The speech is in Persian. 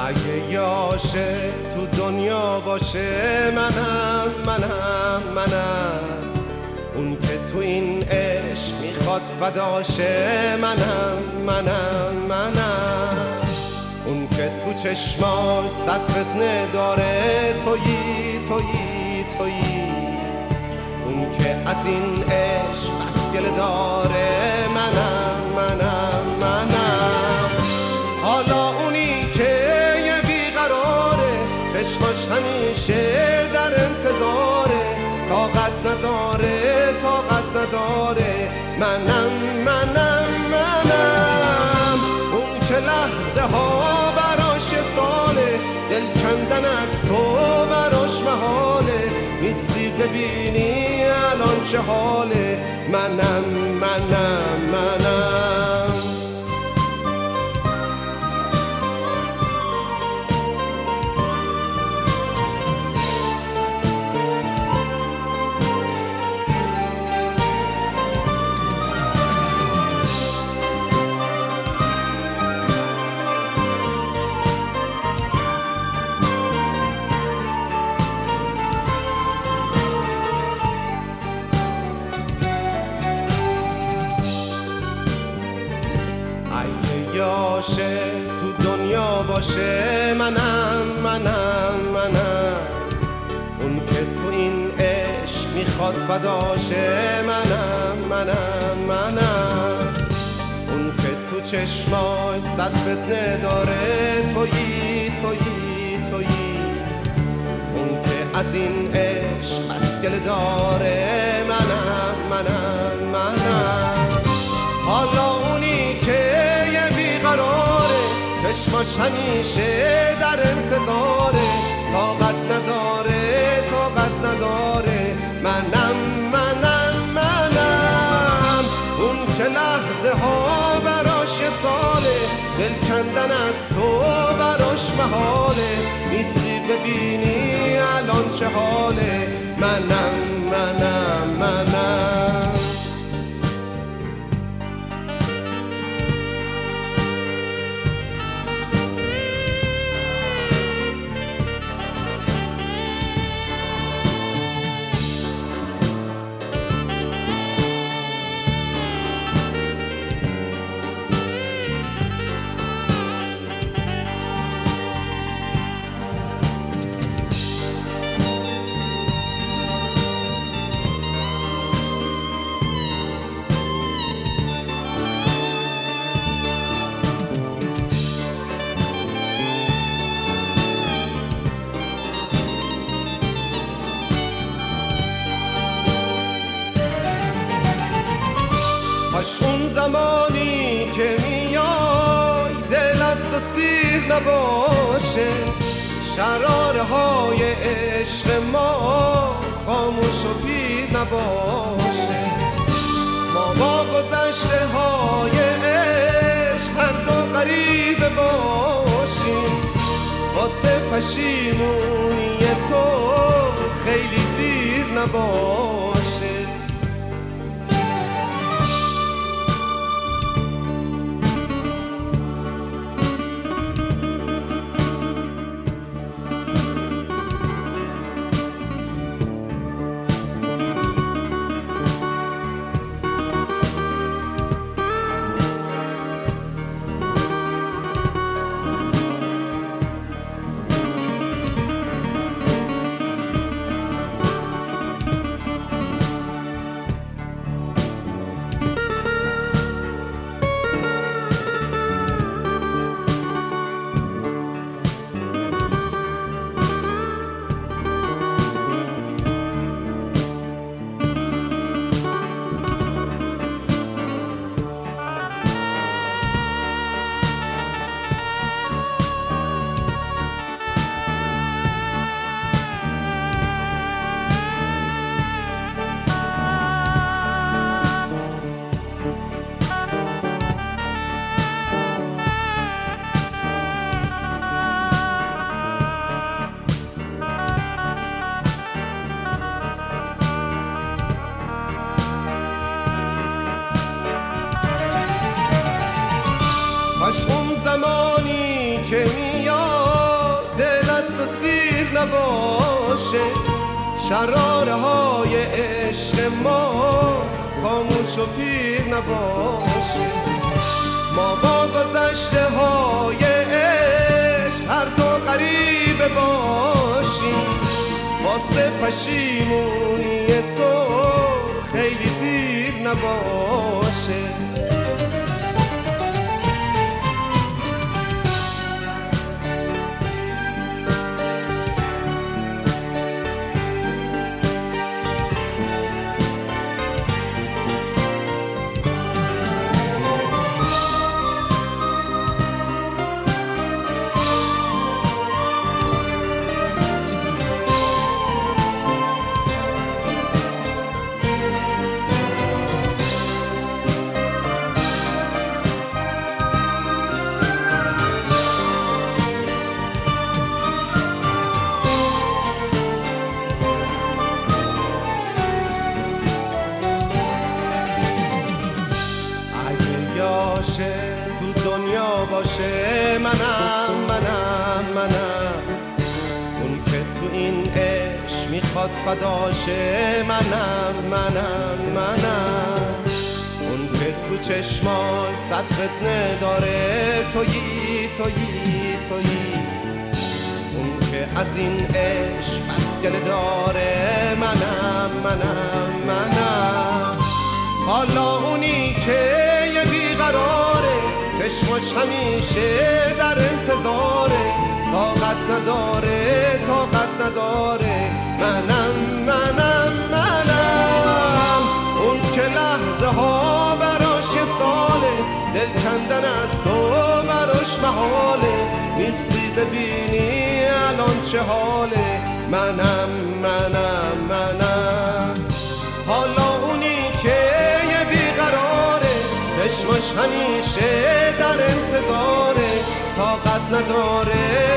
اگه یاشه تو دنیا باشه منم اون که تو این عشق میخواد فداشه منم اون که تو چشماش صد فتنه داره تویی اون که از این عشق بسگله داره منم حالا اونی که یه بیقراره چشماش همیشه در انتظاره طاقت نداره منم اون که لحظه ها براش یه ساله دل کندن از تو براش محاله نیستی ببینی الان چه حاله منم یاشه تو دنیا باشه منم اون که تو این عشق میخواد فداشه منم اون که تو چشماش صد فتنه داره تویی اون که از این عشق مسگله داره منم حالا اونی که چشماش همیشه در انتظاره طاقت نداره منم اون که لحظه ها براش یه ساله دل کندن از تو براش محاله نیستی ببینی الان چه حاله منم کاش اون زمانی که میای دل از تو سیر نباشه شراره های عشق ما خاموش و پیر نباشه ما با گذشته های عشق هر دو غریبه باشیم واسه پشیمونی تو خیلی دیر نباشه شراره های عشق ما خاموش و پیر نباشه. ما با گذشته های عشق هر دو غریبه باشیم، واسه پشیمونی تو خیلی دیر نباشه. تو دنیا باشه منم اون که تو این عشق میخواد فداشه، منم اون که تو چشمای صد فتنه داره، تویی اون که از این عشق مسکله داره، منم حالا اونی که یه بیقراره، چشمش همیشه در انتظاره، طاقت نداره، منم اون که لحظه ها براش یه ساله، دل کندن از تو براش محاله، نیستی ببینی الان چه حاله، منم حالا اونی که یه بیقراره، چشمش همیشه در انتظاره، طاقت نداره